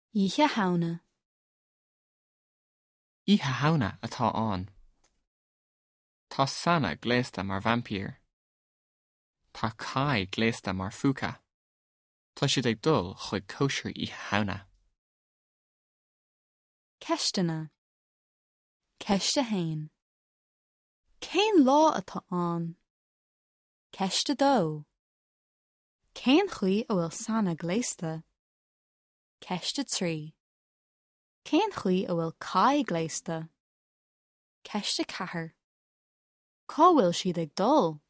Ihe hauna. Ihe hauna atá an. Tá Sanna gléasta mar vampír. Tá Kai gléasta mar fuca. Tá siad ag dul chuig cóisiir ihe hauna. Ceistena. Ceiste hain. Cén lá atá an. Ceiste dó. Cén chuí a bhfuil Sanna gléasta. Ceiste trí. Cén chuí a bhfuil Kai gléasta. Ceiste cathair. Cá bhfuil siad ag dul.